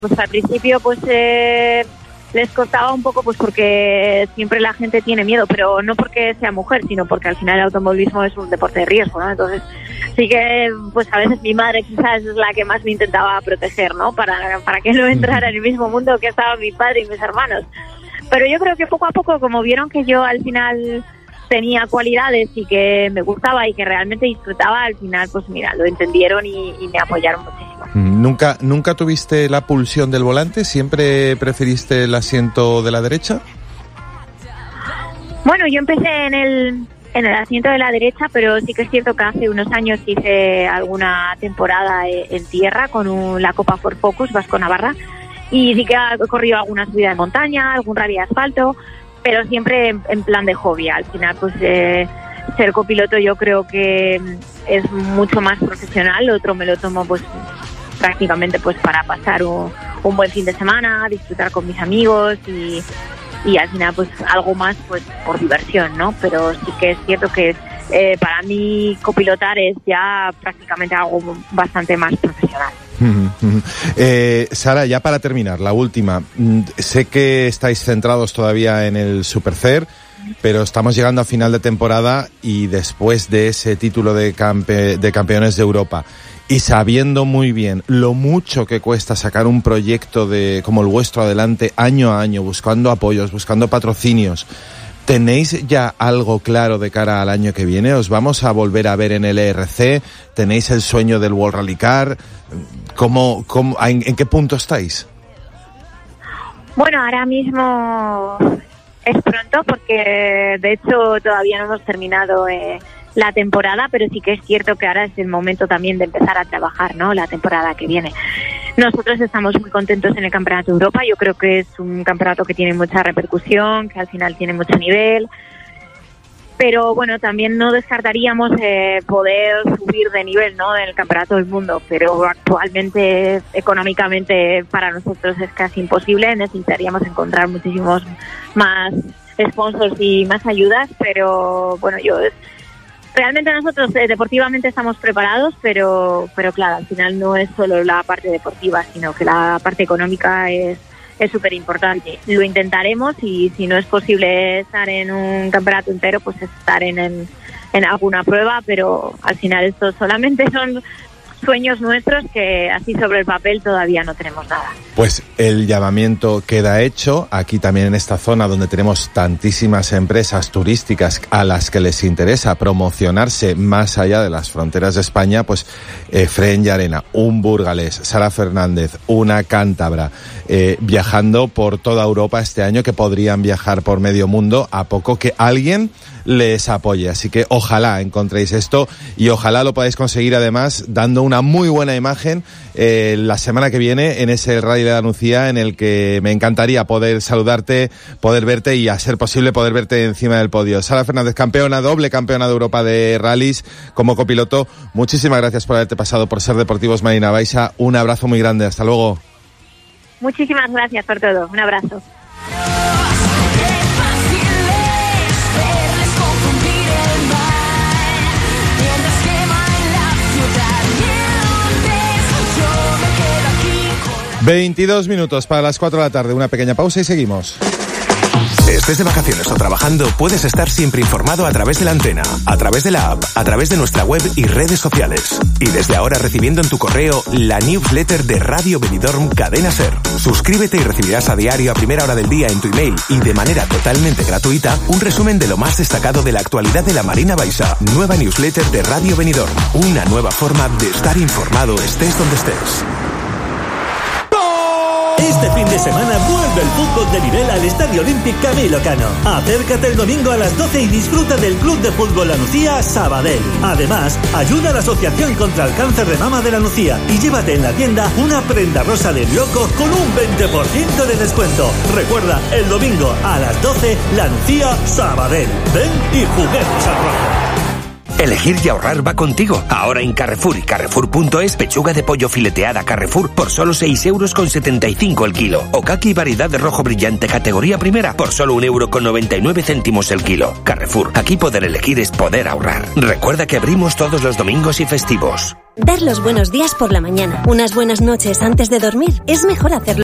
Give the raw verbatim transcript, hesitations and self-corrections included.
Pues al principio pues eh, les costaba un poco, pues porque siempre la gente tiene miedo, pero no porque sea mujer, sino porque al final el automovilismo es un deporte de riesgo, ¿no? Entonces sí que pues a veces mi madre quizás es la que más me intentaba proteger, ¿no? Para, para que no entrara en el mismo mundo que estaba mi padre y mis hermanos. Pero yo creo que poco a poco, como vieron que yo al final tenía cualidades y que me gustaba y que realmente disfrutaba, al final pues mira, lo entendieron y, y me apoyaron muchísimo. ¿Nunca, ¿Nunca tuviste la pulsión del volante? ¿Siempre preferiste el asiento de la derecha? Bueno, yo empecé en el, en el asiento de la derecha, pero sí que es cierto que hace unos años hice alguna temporada en tierra con un, la Copa Ford Focus Vasco Navarra, y sí que he corrido alguna subida de montaña, algún rally de asfalto, pero siempre en, en plan de hobby. Al final, pues eh, ser copiloto yo creo que es mucho más profesional. Lo otro me lo tomo pues prácticamente pues para pasar un, un buen fin de semana, disfrutar con mis amigos y, y al final pues algo más pues por diversión, ¿no? Pero sí que es cierto que eh, para mí copilotar es ya prácticamente algo bastante más profesional. Eh, Sara, ya para terminar, la última. Sé que estáis centrados todavía en el Supercer, pero estamos llegando a final de temporada y después de ese título de, campe- de campeones de Europa, y sabiendo muy bien lo mucho que cuesta sacar un proyecto de como el vuestro adelante año a año, buscando apoyos, buscando patrocinios, ¿tenéis ya algo claro de cara al año que viene? ¿Os vamos a volver a ver en el E R C? ¿Tenéis el sueño del World Rally Car? ¿Cómo, cómo, en, ¿En qué punto estáis? Bueno, ahora mismo es pronto porque de hecho todavía no hemos terminado eh, la temporada, pero sí que es cierto que ahora es el momento también de empezar a trabajar, ¿no? La temporada que viene. Nosotros estamos muy contentos en el Campeonato de Europa. Yo creo que es un campeonato que tiene mucha repercusión, que al final tiene mucho nivel. Pero bueno, también no descartaríamos eh, poder subir de nivel, ¿no? En el Campeonato del Mundo. Pero actualmente, económicamente, para nosotros es casi imposible. Necesitaríamos encontrar muchísimos más sponsors y más ayudas. Pero bueno, yo... Realmente nosotros eh, deportivamente estamos preparados, pero pero claro, al final no es solo la parte deportiva, sino que la parte económica es es súper importante. Lo intentaremos y si no es posible estar en un campeonato entero, pues estar en, en, en alguna prueba, pero al final esto solamente son sueños nuestros que así sobre el papel todavía no tenemos nada. Pues el llamamiento queda hecho. Aquí también en esta zona donde tenemos tantísimas empresas turísticas a las que les interesa promocionarse más allá de las fronteras de España, pues eh, Fren y Arena, un burgalés, Sara Fernández, una cántabra, eh, viajando por toda Europa este año, que podrían viajar por medio mundo a poco que alguien les apoye. Así que ojalá encontréis esto y ojalá lo podáis conseguir además dando una muy buena imagen eh, la semana que viene en ese Rally de Andalucía, en el que me encantaría poder saludarte, poder verte y a ser posible poder verte encima del podio. Sara Fernández, campeona, doble campeona de Europa de rallies como copiloto, muchísimas gracias por haberte pasado por Ser Deportivos Marina Baixa. Un abrazo muy grande, hasta luego. Muchísimas gracias por todo, un abrazo. veintidós minutos para las cuatro de la tarde, una pequeña pausa y seguimos. Estés de vacaciones o trabajando, puedes estar siempre informado a través de la antena, a través de la app, a través de nuestra web y redes sociales. Y desde ahora recibiendo en tu correo la newsletter de Radio Benidorm Cadena Ser. Suscríbete y recibirás a diario a primera hora del día en tu email y de manera totalmente gratuita un resumen de lo más destacado de la actualidad de la Marina Baixa. Nueva newsletter de Radio Benidorm. Una nueva forma de estar informado estés donde estés. Este fin de semana vuelve el fútbol de nivel al Estadio Olímpic Camilo Cano. Acércate el domingo a las doce y disfruta del Club de Fútbol La Nucía Sabadell. Además, ayuda a la Asociación contra el Cáncer de Mama de La Nucía y llévate en la tienda una prenda rosa de loco con un veinte por ciento de descuento. Recuerda, el domingo a las doce, La Nucía Sabadell. Ven y juguemos al rojo. Elegir y ahorrar va contigo. Ahora en Carrefour y Carrefour punto es, pechuga de pollo fileteada Carrefour por solo seis euros con setenta y cinco el kilo. O caqui variedad de rojo brillante categoría primera por solo un euro con noventa y nueve céntimos el kilo. Carrefour, aquí poder elegir es poder ahorrar. Recuerda que abrimos todos los domingos y festivos. Dar los buenos días por la mañana, unas buenas noches antes de dormir, es mejor hacerlo